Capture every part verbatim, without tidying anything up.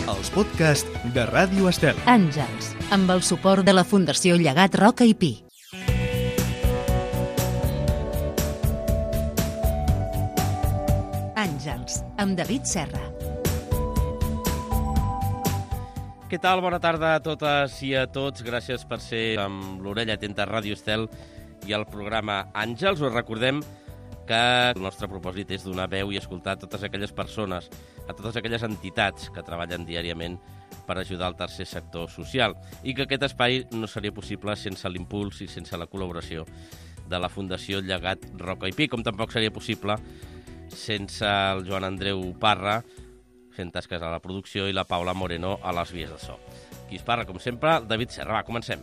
els podcasts de Ràdio Estel. Àngels, amb el suport de la Fundació Llegat Roca i Pi. Àngels, amb David Serra. Què tal? Bona tarda a totes i a tots. Gràcies per ser amb l'orella atenta a Ràdio Estel i al programa Àngels. Us recordem que el nostre propòsit és donar veu i escoltar a totes aquelles persones, a totes aquelles entitats que treballen diàriament per ajudar al tercer sector social i que aquest espai no seria possible sense l'impuls i sense la col·laboració de la Fundació Llegat Roca i Pi, com tampoc seria possible sense el Joan Andreu Parra fent tasques a la producció i la Paula Moreno a les vies de so. Qui es parla, com sempre, David Serra. Va, comencem.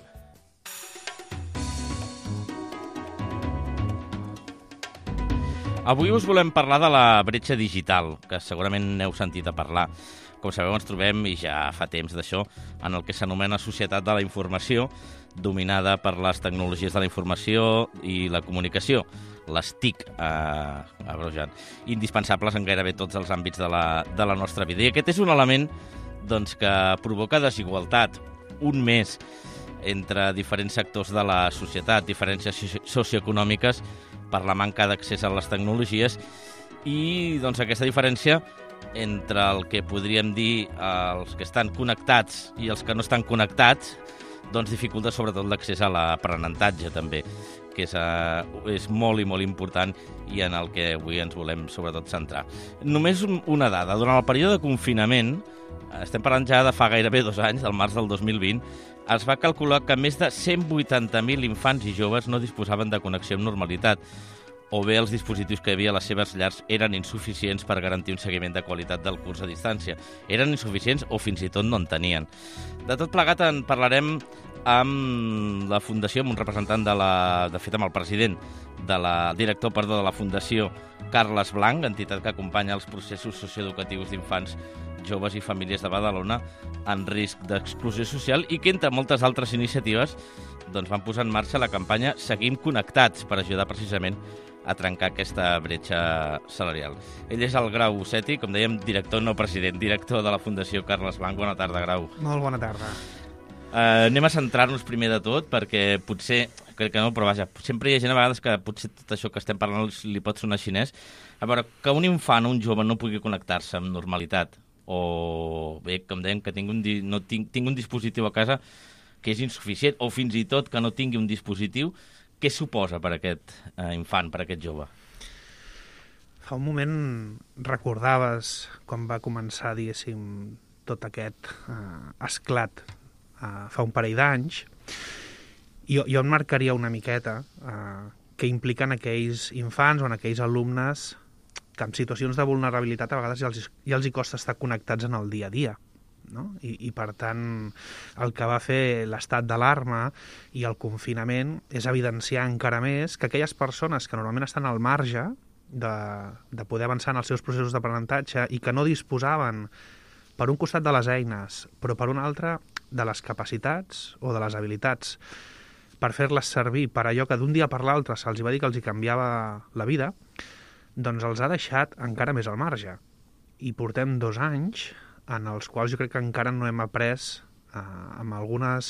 Avui us volem parlar de la bretxa digital, que segurament n'heu sentit a parlar. Com sabeu, ens trobem, i ja fa temps d'això, en el que s'anomena Societat de la Informació, dominada per les tecnologies de la informació i la comunicació, les T I C, eh, abreujant, indispensables en gairebé tots els àmbits de la, de la nostra vida. I aquest és un element doncs, que provoca desigualtat, un més entre diferents sectors de la societat, diferències socioeconòmiques, per la manca d'accés a les tecnologies i doncs, aquesta diferència entre el que podríem dir els que estan connectats i els que no estan connectats doncs dificulta sobretot l'accés a l'aprenentatge també, que és, uh, és molt i molt important i en el que avui ens volem sobretot centrar. Només una dada. Durant el període de confinament, estem parlant ja de fa gairebé dos anys, del març del dos mil vint, es va calcular que més de cent vuitanta mil infants i joves no disposaven de connexió amb normalitat, o bé els dispositius que hi havia a les seves llars eren insuficients per garantir un seguiment de qualitat del curs a distància. Eren insuficients o fins i tot no en tenien. De tot plegat en parlarem amb la Fundació, amb un representant de la... de fet, amb el president, de la director, perdó, de la Fundació, Carles Blanc, entitat que acompanya els processos socioeducatius d'infants, joves i famílies de Badalona en risc d'exclusió social i que, entre moltes altres iniciatives, doncs van posar en marxa la campanya Seguim Connectats per ajudar precisament a trencar aquesta bretxa salarial. Ell és el Grau Seti, com dèiem, director, no president, director de la Fundació Carles Blanc. Bona tarda, Grau. Molt bona tarda. Uh, anem a centrar-nos primer de tot, perquè potser, crec que no, però vaja, sempre hi ha gent a vegades que potser tot això que estem parlant li pot sonar xinès. A veure, que un infant o un jove no pugui connectar-se amb normalitat, o bé, com dèiem, que tinc un, di... no tinc, tinc un dispositiu a casa que és insuficient, o fins i tot que no tingui un dispositiu, què suposa per aquest eh, infant, per aquest jove? Fa un moment recordaves quan va començar, diguéssim, tot aquest eh, esclat eh, fa un parell d'anys. Jo, jo em marcaria una miqueta eh, que impliquen aquells infants o en aquells alumnes que en situacions de vulnerabilitat a vegades ja els, ja els hi costa estar connectats en el dia a dia. No? I, I, per tant, el que va fer l'estat d'alarma i el confinament és evidenciar encara més que aquelles persones que normalment estan al marge de, de poder avançar en els seus processos d'aprenentatge i que no disposaven, per un costat de les eines, però per un altre de les capacitats o de les habilitats per fer-les servir per allò que d'un dia per l'altre se'ls va dir que els hi canviava la vida, doncs els ha deixat encara més al marge. I portem dos anys en els quals jo crec que encara no hem après eh, amb, algunes,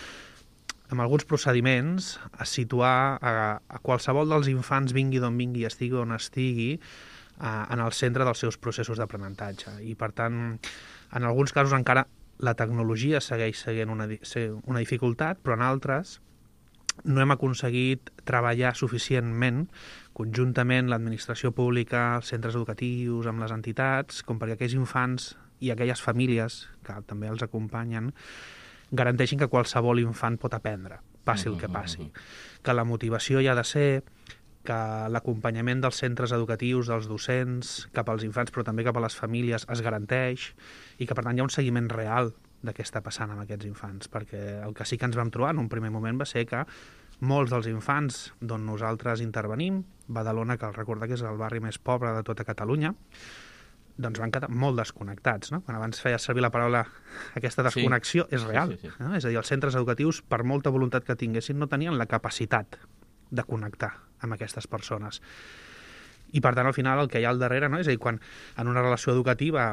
amb alguns procediments a situar a, a qualsevol dels infants, vingui d'on vingui, estigui on estigui, eh, en el centre dels seus processos d'aprenentatge. I, per tant, en alguns casos encara la tecnologia segueix sent una, una dificultat, però en altres no hem aconseguit treballar suficientment conjuntament l'administració pública, els centres educatius, amb les entitats, com perquè aquells infants i aquelles famílies que també els acompanyen garanteixin que qualsevol infant pot aprendre, passi el que passi. Que la motivació hi ha de ser, que l'acompanyament dels centres educatius, dels docents, cap als infants, però també cap a les famílies, es garanteix i que, per tant, hi ha un seguiment real de què està passant amb aquests infants, perquè el que sí que ens vam trobar en un primer moment va ser que molts dels infants d'on nosaltres intervenim, Badalona, que el recordar que és el barri més pobre de tota Catalunya, doncs van quedar molt desconnectats, no? Quan abans feia servir la paraula aquesta desconnexió, sí. És real. Sí, sí, sí. No? És a dir, els centres educatius, per molta voluntat que tinguessin, no tenien la capacitat de connectar amb aquestes persones. I, per tant, al final, el que hi ha al darrere, no? És a dir, quan en una relació educativa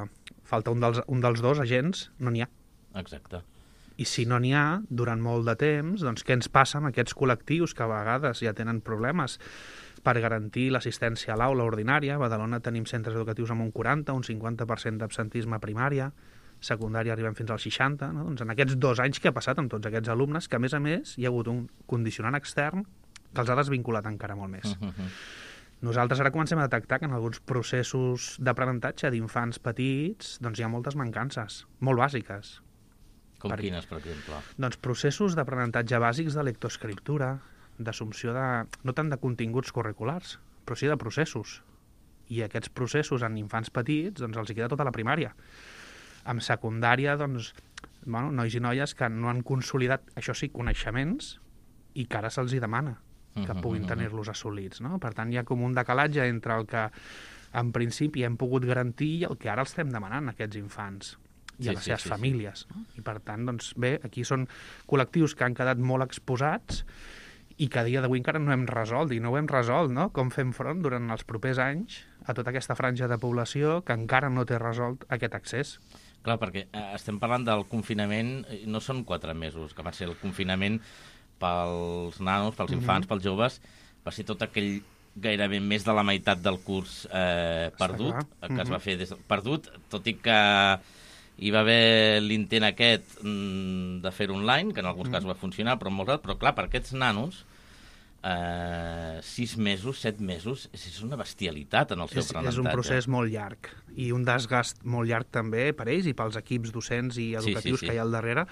falta un dels, un dels dos agents, no n'hi ha. Exacte. I si no n'hi ha, durant molt de temps, doncs què ens passa amb aquests col·lectius que a vegades ja tenen problemes per garantir l'assistència a l'aula ordinària? A Badalona tenim centres educatius amb un quaranta, un cinquanta per cent d'absentisme a primària, secundària arribem fins al seixanta, no? Doncs en aquests dos anys que ha passat amb tots aquests alumnes, que a més a més hi ha hagut un condicionant extern que els ha desvinculat encara molt més. Uh -huh. Nosaltres ara comencem a detectar que en alguns processos d'aprenentatge d'infants petits doncs hi ha moltes mancances, molt bàsiques. Com per... quines, per exemple? Doncs processos d'aprenentatge bàsics de lectoescriptura, d'assumpció de... no tant de continguts curriculars, però sí de processos. I aquests processos en infants petits doncs els hi queda tota la primària. En secundària, doncs, bueno, nois i noies que no han consolidat, això sí, coneixements i que ara se'ls hi demana que puguin tenir-los assolits, no? Per tant, hi ha com un decalatge entre el que en principi hem pogut garantir i el que ara els estem demanant a aquests infants i a les seves famílies. No? I per tant, doncs, bé, aquí són col·lectius que han quedat molt exposats i que a dia d'avui encara no hem resolt, i no ho hem resolt, no? Com fem front durant els propers anys a tota aquesta franja de població que encara no té resolt aquest accés. Clar, perquè eh, estem parlant del confinament, no són quatre mesos, que va ser el confinament pels nanos, pels infants, mm-hmm. pels joves, va ser tot aquell gairebé més de la meitat del curs eh, perdut, que mm-hmm. es va fer des de... perdut, tot i que hi va haver l'intent aquest mm, de fer online, que en alguns mm-hmm. casos va funcionar, però en molts altres, però clar, per aquests nanos, eh, sis mesos, set mesos, és una bestialitat en el seu és, aprenentatge. És un procés molt llarg, i un desgast molt llarg també per ells i pels equips docents i educatius sí, sí, sí. que hi ha al darrere.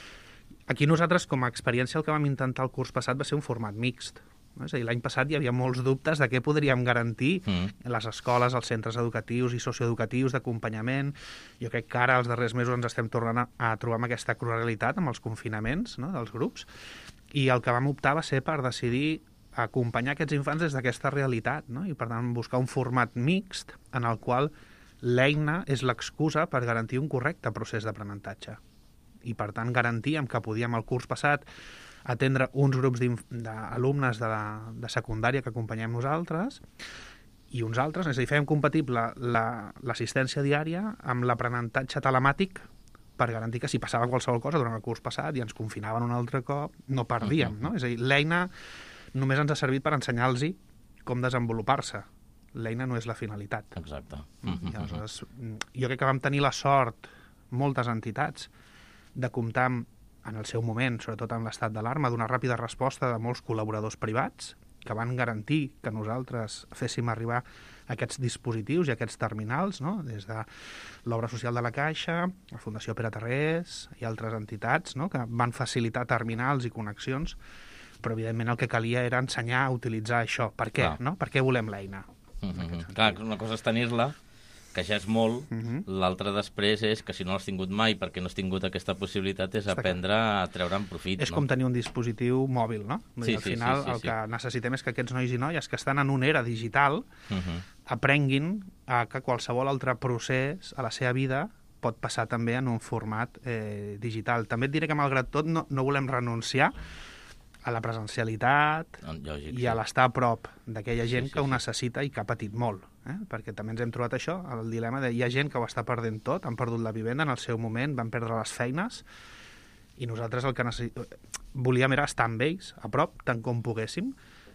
Aquí nosaltres, com a experiència, el que vam intentar el curs passat va ser un format mixt. És a dir, l'any passat hi havia molts dubtes de què podríem garantir mm. les escoles, els centres educatius i socioeducatius d'acompanyament. Jo crec que ara, els darrers mesos, ens estem tornant a, a trobar amb aquesta crua realitat, amb els confinaments, no?, dels grups, i el que vam optar va ser per decidir acompanyar aquests infants des d'aquesta realitat, no? I per tant buscar un format mixt en el qual l'eina és l'excusa per garantir un correcte procés d'aprenentatge. I per tant garantíem que podíem el curs passat atendre uns grups d'alumnes de, de secundària que acompanyem nosaltres i uns altres, és a dir, fèiem compatible l'assistència la, diària amb l'aprenentatge telemàtic per garantir que si passava qualsevol cosa durant el curs passat i ens confinaven un altre cop, no perdíem, no? És a dir, l'eina només ens ha servit per ensenyar-los com desenvolupar-se. L'eina no és la finalitat. Exacte. I aleshores, jo crec que vam tenir la sort, moltes entitats, de comptar amb, en el seu moment, sobretot amb l'estat d'alarma, d'una ràpida resposta de molts col·laboradors privats que van garantir que nosaltres féssim arribar aquests dispositius i aquests terminals, no? Des de l'Obra Social de la Caixa, la Fundació Pere Tarrés i altres entitats, no?, que van facilitar terminals i connexions, però evidentment el que calia era ensenyar a utilitzar això. Per què? No? Per què volem l'eina? Mm-hmm. Clar, una cosa és tenir-la, que ja és molt, mm-hmm. l'altra després és que si no l'has tingut mai perquè no has tingut aquesta possibilitat és aprendre a treure'n profit. És no? com tenir un dispositiu mòbil, no? Sí, al sí, final sí, sí, el sí. que necessitem és que aquests nois i noies que estan en una era digital mm-hmm. aprenguin a que qualsevol altre procés a la seva vida pot passar també en un format eh, digital. També et diré que malgrat tot no, no volem renunciar a la presencialitat Lògic, i a l'estar a prop d'aquella gent sí, sí, que ho sí. necessita i que ha patit molt. Eh? Perquè també ens hem trobat això, el dilema de hi ha gent que ho està perdent tot, han perdut la vivenda en el seu moment, van perdre les feines, i nosaltres el que necess... volíem era estar amb ells, a prop, tant com poguéssim,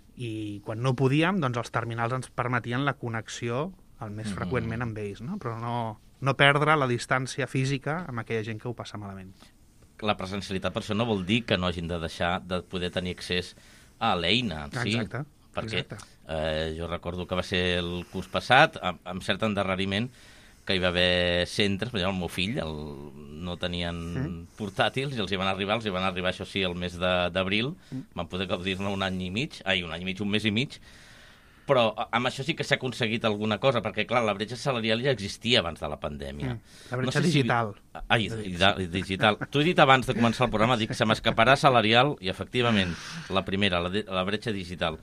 i quan no podíem, doncs els terminals ens permetien la connexió el més mm-hmm. freqüentment amb ells, no? Però no, no perdre la distància física amb aquella gent que ho passa malament. La presencialitat per això no vol dir que no hagin de deixar de poder tenir accés a l'eina en si. Exacte. Perquè exacte. Eh, jo recordo que va ser el curs passat, amb, amb cert endarreriment, que hi va haver centres, per exemple, el meu fill el, no tenien mm. portàtils i els hi van arribar, els hi van arribar, això sí, el mes d'abril, mm. van poder gaudir-ne un any i mig, ai, un any i mig, un mes i mig, però amb això sí que s'ha aconseguit alguna cosa, perquè, clar, la bretxa salarial ja existia abans de la pandèmia. Mm. La bretxa no sé digital. Si... Ai, di digital. T'ho he dit abans de començar el programa, dic que se m'escaparà salarial, i efectivament, la primera, la, la bretxa digital.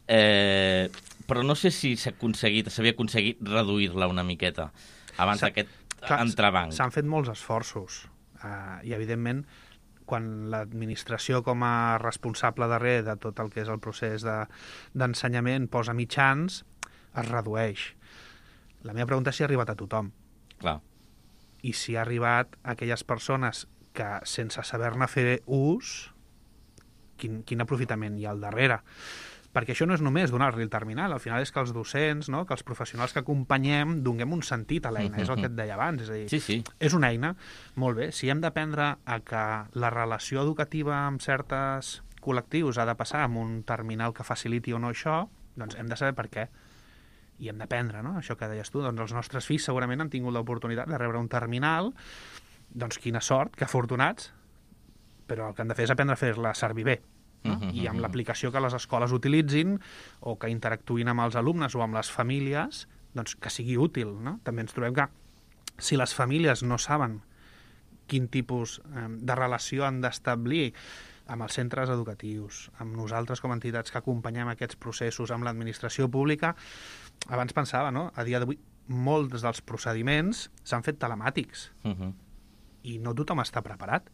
Eh, però no sé si s'ha aconseguit, s'havia aconseguit reduir-la una miqueta abans d'aquest entrebanc. S'han fet molts esforços, uh, i evidentment quan l'administració com a responsable darrere de tot el que és el procés d'ensenyament de, posa mitjans, es redueix. La meva pregunta és si ha arribat a tothom. Clar. i si ha arribat a aquelles persones que, sense saber-ne fer ús, quin, quin aprofitament hi ha al darrere. Perquè això no és només donar-li el terminal, al final és que els docents, no? que els professionals que acompanyem, donem un sentit a l'eina, és el que et deia abans. És a dir, sí, sí. és una eina, molt bé, si hem d'aprendre a que la relació educativa amb certes col·lectius ha de passar amb un terminal que faciliti o no això, doncs hem de saber per què. I hem d'aprendre, no? Això que deies tu, doncs els nostres fills segurament han tingut l'oportunitat de rebre un terminal, doncs quina sort, que afortunats, però el que han de fer és aprendre a fer-la servir bé. No? Uh -huh, I amb l'aplicació que les escoles utilitzin o que interactuïn amb els alumnes o amb les famílies, doncs que sigui útil. No? També ens trobem que si les famílies no saben quin tipus eh, de relació han d'establir amb els centres educatius, amb nosaltres com a entitats que acompanyem aquests processos, amb l'administració pública, abans pensava, no? A dia d'avui molts dels procediments s'han fet telemàtics uh -huh. i no tothom està preparat.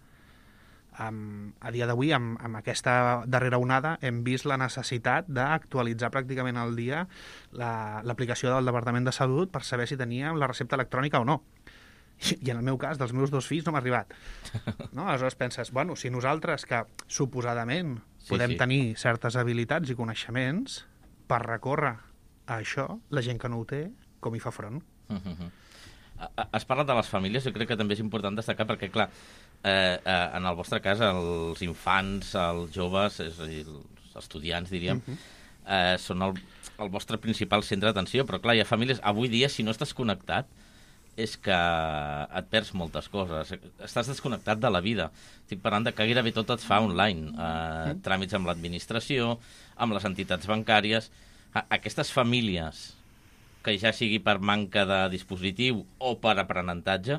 Um, a dia d'avui, amb, amb aquesta darrera onada, hem vist la necessitat d'actualitzar pràcticament al dia l'aplicació la, del Departament de Salut per saber si teníem la recepta electrònica o no. I, i en el meu cas, dels meus dos fills, no m'ha arribat. No? Aleshores penses, bueno, si nosaltres, que suposadament sí, podem sí. tenir certes habilitats i coneixements per recórrer a això, la gent que no ho té, com hi fa front? Uh -huh. Has parlat de les famílies, jo crec que també és important destacar perquè, clar, eh, eh, en el vostre cas, els infants, els joves, és a dir, els estudiants, diríem, uh -huh. eh, són el, el vostre principal centre d'atenció, però, clar, hi ha famílies... Avui dia, si no estàs connectat, és que et perds moltes coses. Estàs desconnectat de la vida. Estic parlant de que gairebé tot et fa online. Eh, tràmits amb l'administració, amb les entitats bancàries... Aquestes famílies, que ja sigui per manca de dispositiu o per aprenentatge,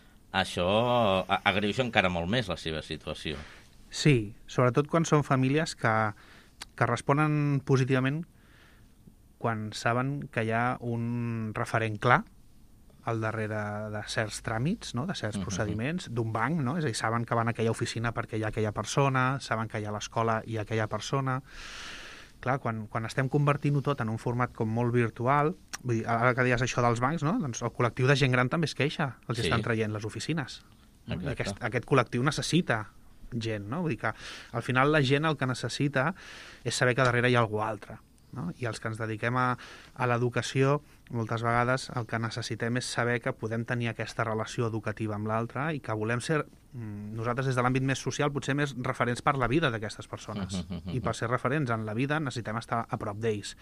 això agreuja encara molt més la seva situació. Sí, sobretot quan són famílies que, que responen positivament quan saben que hi ha un referent clar al darrere de certs tràmits, no? De certs uh-huh. procediments, d'un banc, no? És a dir, saben que van a aquella oficina perquè hi ha aquella persona, saben que hi ha a l'escola i aquella persona... Clar, quan, quan estem convertint-ho tot en un format com molt virtual, vull dir, ara que deies això dels bancs, no? Doncs el col·lectiu de gent gran també es queixa, els sí. estan traient les oficines. No? Aquest, aquest col·lectiu necessita gent, no? Vull dir que al final la gent el que necessita és saber que darrere hi ha algú altre. No? I els que ens dediquem a, a l'educació, moltes vegades el que necessitem és saber que podem tenir aquesta relació educativa amb l'altre i que volem ser, nosaltres des de l'àmbit més social, potser més referents per la vida d'aquestes persones. Uh -huh, uh -huh. I per ser referents en la vida necessitem estar a prop d'ells.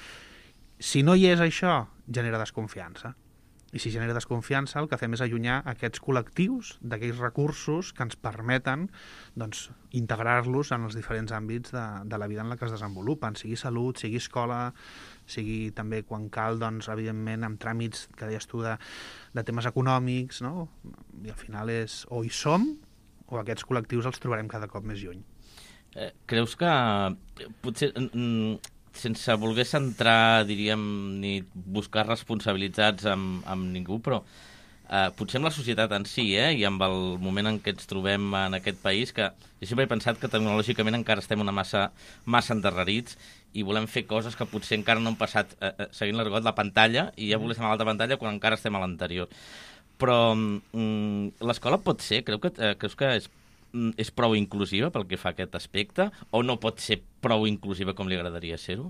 Si no hi és això, genera desconfiança. I si genera desconfiança, el que fem és allunyar aquests col·lectius d'aquells recursos que ens permeten doncs, integrar-los en els diferents àmbits de, de la vida en la que es desenvolupen, sigui salut, sigui escola, sigui també, quan cal, doncs, evidentment, amb tràmits que deies tu de, de temes econòmics, no? I al final és o hi som o aquests col·lectius els trobarem cada cop més lluny. Eh, creus que potser... Mm, sense voler centrar, diríem, ni buscar responsabilitats amb, amb ningú, però eh, potser amb la societat en si, eh, i amb el moment en què ens trobem en aquest país, que jo sempre he pensat que tecnològicament encara estem una massa, massa endarrerits i volem fer coses que potser encara no han passat eh, eh, seguint l'argot la pantalla i ja volem anar a l'altra pantalla quan encara estem a l'anterior. Però mm, l'escola pot ser, creu que, eh, creus que és és prou inclusiva pel que fa a aquest aspecte o no pot ser prou inclusiva com li agradaria ser-ho?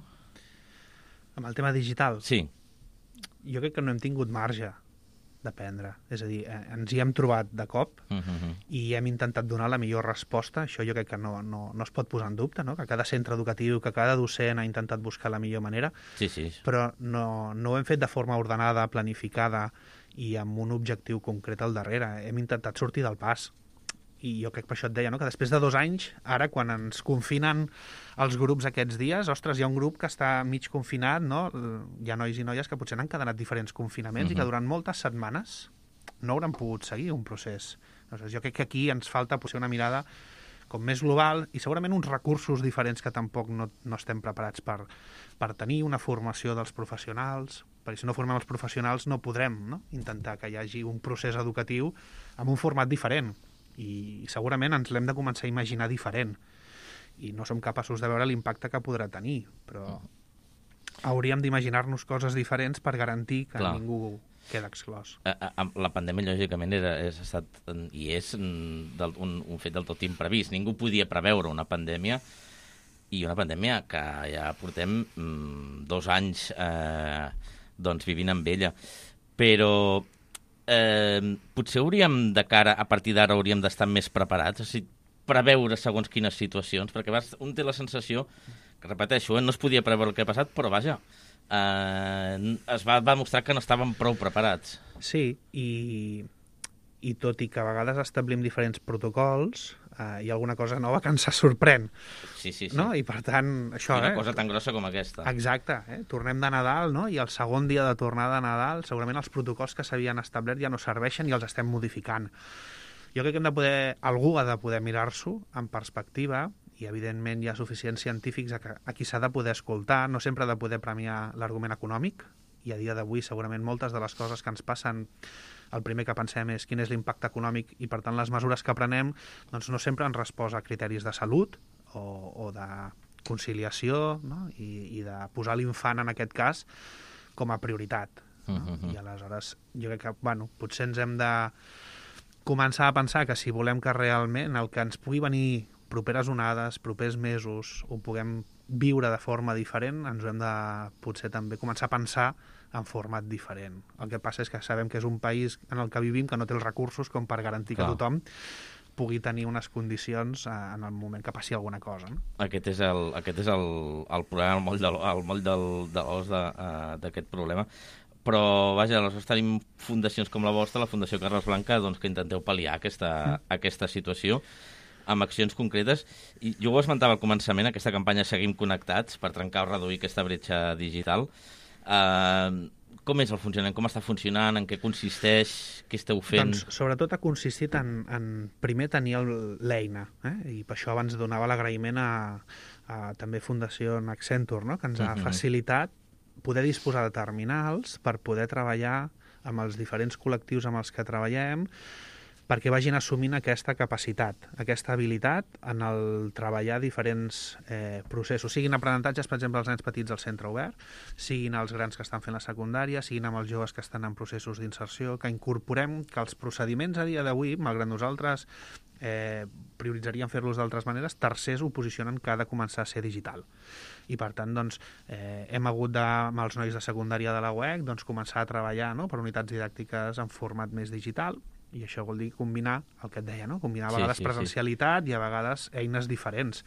Amb el tema digital? Sí. Jo crec que no hem tingut marge d'aprendre. És a dir, eh, ens hi hem trobat de cop uh -huh. i hem intentat donar la millor resposta. Això jo crec que no, no, no es pot posar en dubte, no? Que cada centre educatiu, que cada docent ha intentat buscar la millor manera, sí, sí. però no, no ho hem fet de forma ordenada, planificada i amb un objectiu concret al darrere. Hem intentat sortir del pas. I jo crec per això et deia, no? Que després de dos anys, ara, quan ens confinen els grups aquests dies, ostres, hi ha un grup que està mig confinat, no? Hi ha nois i noies que potser n'han cadenat diferents confinaments uh-huh. i que durant moltes setmanes no hauran pogut seguir un procés. Aleshores, jo crec que aquí ens falta potser una mirada com més global i segurament uns recursos diferents que tampoc no, no estem preparats per, per tenir, una formació dels professionals, perquè si no formem els professionals no podrem, no? Intentar que hi hagi un procés educatiu amb un format diferent. I segurament ens l'hem de començar a imaginar diferent i no som capaços de veure l'impacte que podrà tenir, però hauríem d'imaginar-nos coses diferents per garantir que Clar. ningú queda exclòs. La pandèmia, lògicament, era, és estat, i és del, un, un fet del tot imprevist. Ningú podia preveure una pandèmia, i una pandèmia que ja portem mm, dos anys eh, doncs, vivint amb ella. Però eh, potser hauríem, de cara, a partir d'ara, hauríem d'estar més preparats, o sigui, preveure segons quines situacions, perquè un té la sensació, que repeteixo, eh, no es podia preveure el que ha passat, però vaja, eh, es va, va mostrar que no estàvem prou preparats. Sí, i, i tot i que a vegades establim diferents protocols, eh, hi ha alguna cosa nova que ens sorprèn. Sí, sí, sí. No? I per tant, això... I una eh? cosa tan grossa com aquesta. Exacte. Eh? Tornem de Nadal, no? I el segon dia de tornada de Nadal, segurament els protocols que s'havien establert ja no serveixen i els estem modificant. Jo crec que hem de poder, algú ha de poder mirar-s'ho en perspectiva, i evidentment hi ha suficients científics a, a qui s'ha de poder escoltar, no sempre ha de poder premiar l'argument econòmic, i a dia d'avui segurament moltes de les coses que ens passen, el primer que pensem és quin és l'impacte econòmic i per tant les mesures que prenem doncs no sempre han respost a criteris de salut o, o de conciliació, no? I, i de posar l'infant en aquest cas com a prioritat. No? Uh-huh. I aleshores jo crec que bueno, potser ens hem de començar a pensar que si volem que realment el que ens pugui venir properes onades, propers mesos, ho puguem viure de forma diferent, ens ho hem de potser també començar a pensar en format diferent. El que passa és que sabem que és un país en el que vivim que no té els recursos com per garantir Clar. que tothom pugui tenir unes condicions en el moment que passi alguna cosa. No? Aquest és el, aquest és el, el problema, el moll de, el moll del, de l'os d'aquest problema. Però, vaja, aleshores tenim fundacions com la vostra, la Fundació Carles Blanca, doncs, que intenteu pal·liar aquesta, mm. aquesta situació amb accions concretes. I jo ho esmentava al començament, aquesta campanya Seguim Connectats, per trencar o reduir aquesta bretxa digital. Uh, com és el funcionament? Com està funcionant? En què consisteix? Què esteu fent? Doncs, sobretot ha consistit en, en primer tenir l'eina, eh? I per això abans donava l'agraïment a, a també Fundació Accenture, no? Que ens ha uh-huh. facilitat poder disposar de terminals per poder treballar amb els diferents col·lectius amb els que treballem, perquè vagin assumint aquesta capacitat, aquesta habilitat en el treballar diferents eh, processos, siguin aprenentatges, per exemple, els nens petits al centre obert, siguin els grans que estan fent la secundària, siguin amb els joves que estan en processos d'inserció, que incorporem que els procediments a dia d'avui, malgrat nosaltres eh, prioritzaríem fer-los d'altres maneres, tercers ho posicionen que ha de començar a ser digital. I per tant, doncs, eh, hem hagut de, amb els nois de secundària de la U E C, doncs, començar a treballar, no?, per unitats didàctiques en format més digital, i això vol dir combinar el que et deia, no? Combinar a vegades sí, sí, presencialitat sí. i a vegades eines diferents.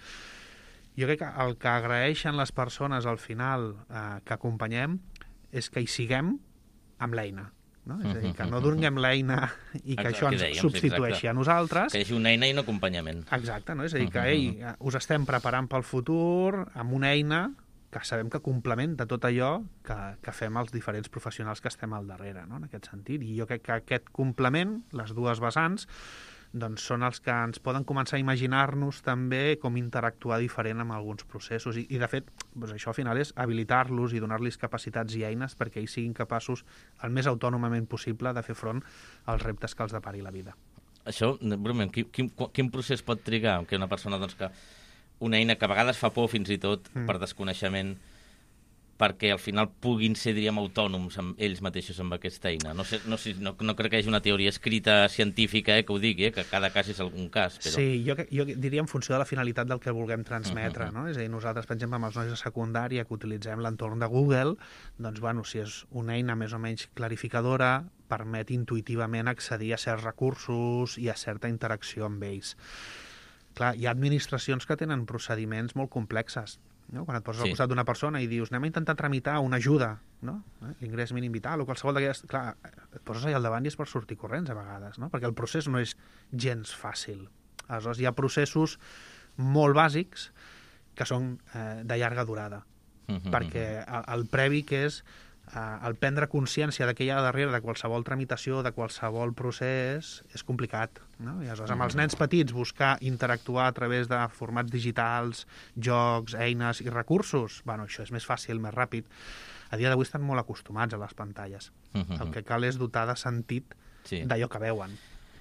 Jo crec que el que agraeixen les persones al final eh, que acompanyem és que hi siguem amb l'eina. No? És a dir, que no donem l'eina i que exacte, això ens dèiem, substitueixi exacte. a nosaltres. Que hi hagi una eina i un acompanyament. Exacte, no? És a dir, que ei, us estem preparant pel futur amb una eina que sabem que complementa tot allò que, que fem els diferents professionals que estem al darrere, no? En aquest sentit. I jo crec que aquest complement, les dues vessants, doncs són els que ens poden començar a imaginar-nos també com interactuar diferent amb alguns processos. I, i de fet, doncs això al final és habilitar-los i donar-los capacitats i eines perquè ells siguin capaços, el més autònomament possible, de fer front als reptes que els depari la vida. Això, breument, quin, quin, quin procés pot trigar que una persona, doncs, que una eina que a vegades fa por fins i tot mm. per desconeixement, perquè al final puguin ser, diríem, autònoms amb ells mateixos amb aquesta eina. No, sé, no, sé, no, no crec que hi hagi una teoria escrita científica eh, que ho digui, eh, que cada cas és algun cas. Però... Sí, jo, jo diria en funció de la finalitat del que vulguem transmetre. Uh-huh. No? És a dir, nosaltres, per exemple, amb els nois de secundària que utilitzem l'entorn de Google, doncs, bueno, si és una eina més o menys clarificadora, permet intuïtivament accedir a certs recursos i a certa interacció amb ells. Clar, hi ha administracions que tenen procediments molt complexes. No? Quan et poses sí. al costat d'una persona i dius anem a intentar tramitar una ajuda, no? eh? l'ingrés mínim vital o qualsevol d'aquelles... Clar, et poses allà al davant i és per sortir corrents a vegades, no? Perquè el procés no és gens fàcil. Aleshores, hi ha processos molt bàsics que són eh, de llarga durada. Uh-huh, perquè el, el previ que és Uh, el prendre consciència de què hi ha darrere de qualsevol tramitació, de qualsevol procés, és complicat. No? I aleshores, amb els nens petits, buscar interactuar a través de formats digitals, jocs, eines i recursos, bueno, això és més fàcil, més ràpid. A dia d'avui estan molt acostumats a les pantalles. Uh-huh. El que cal és dotar de sentit sí. d'allò que veuen.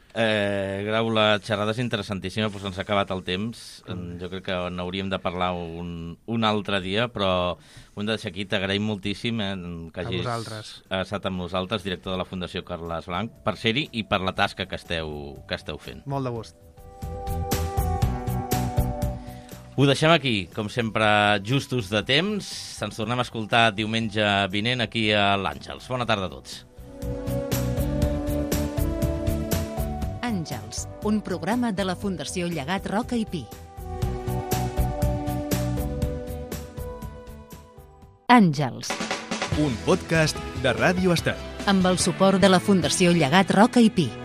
Eh, Grau, la xerrada és interessantíssima, però se'ns ha acabat el temps. Jo crec que n'hauríem de parlar un, un altre dia, però ho hem de deixar aquí. T'agraïm moltíssim eh, que hagis estat amb nosaltres, director de la Fundació Carles Blanc, per ser-hi i per la tasca que esteu, que esteu fent. Molt de gust. Ho deixem aquí, com sempre, justos de temps. Ens tornem a escoltar diumenge vinent aquí a l'Àngels. Bona tarda a tots. Àngels, un programa de la Fundació Llegat Roca i Pi. Àngels. Un podcast de Ràdio Estel. Amb el suport de la Fundació Llegat Roca i Pi.